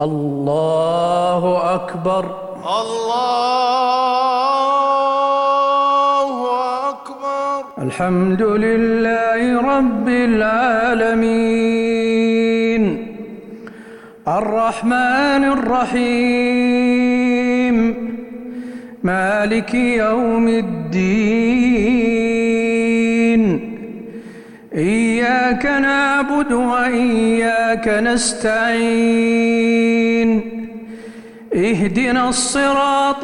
الله أكبر. الله أكبر. الحمد لله رب العالمين الرحمن الرحيم مالك يوم الدين إياك نعبد وإياك نستعين اهدنا الصراط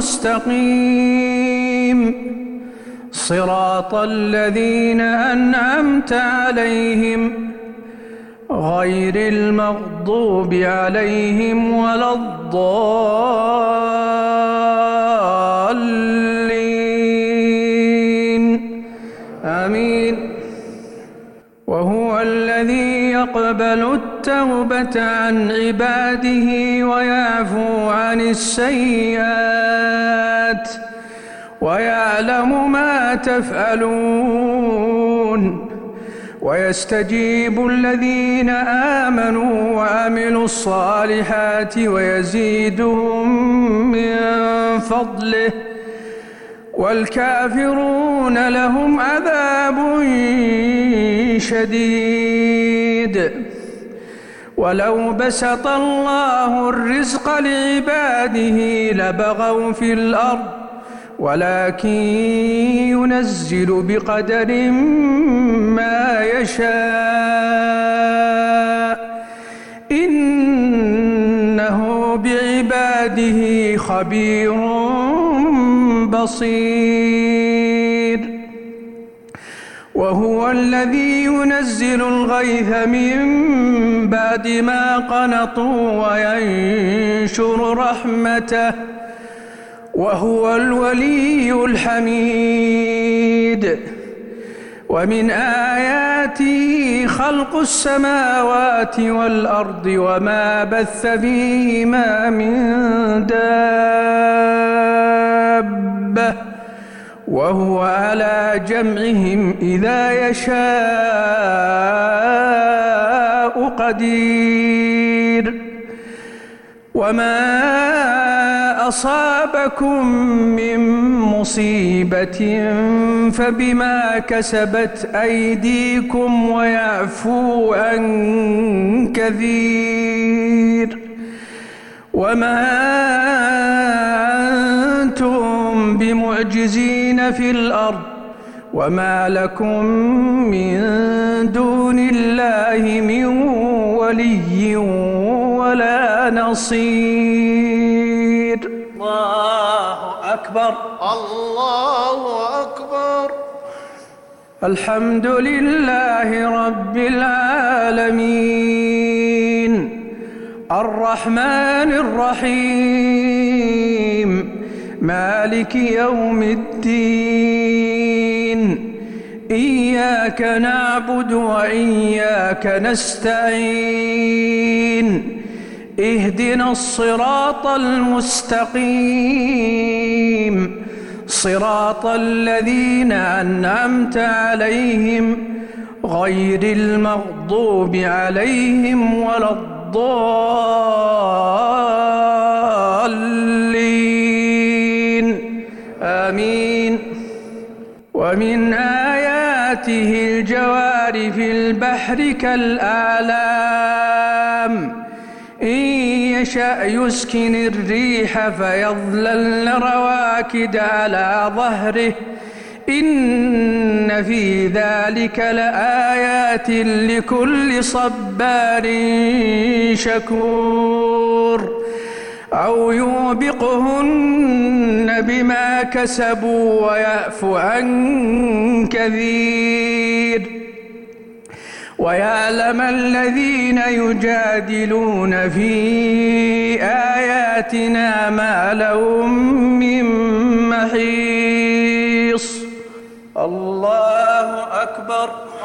المستقيم صراط الذين أنعمت عليهم غير المغضوب عليهم ولا الضالين آمين. وهو الذي يقبل التوبة عن عباده ويعفو عن السيئات ويعلم ما تفعلون ويستجيب الذين آمنوا وعملوا الصالحات ويزيدهم من فضله والكافرون لهم عذاب شديد. ولو بسط الله الرزق لعباده لبغوا في الأرض ولكن ينزل بقدر ما يشاء إنه بعباده خبير بصير. وهو الذي ينزل الغيث من بعد ما قنطوا وينشر رحمته وهو الولي الحميد. ومن آياته خلق السماوات والأرض وما بث فيهما من دابة وهو على جمعهم إذا يشاء قدير. وما أصابكم من مصيبة فبما كسبت أيديكم ويعفو عن كثير. وما أنتم بمعجزين في الأرض وما لكم من دون الله من ولي ولا نصير. الله أكبر. الله أكبر. الحمد لله رب العالمين الرحمن الرحيم مالك يوم الدين إياك نعبد وإياك نستعين اهدنا الصراط المستقيم صراط الذين أنعمت عليهم غير المغضوب عليهم ولا الضالين آمين. ومن آياته الجوار في البحر كالأعلام إن يشأ يسكن الريح فيظللن رواكد على ظهره إن في ذلك لآيات لكل صبار شكور. أو يوبقهن بما كسبوا ويعفو عن كثير. ويعلم الذين يجادلون في آياتنا ما لهم من محيص. الله أكبر.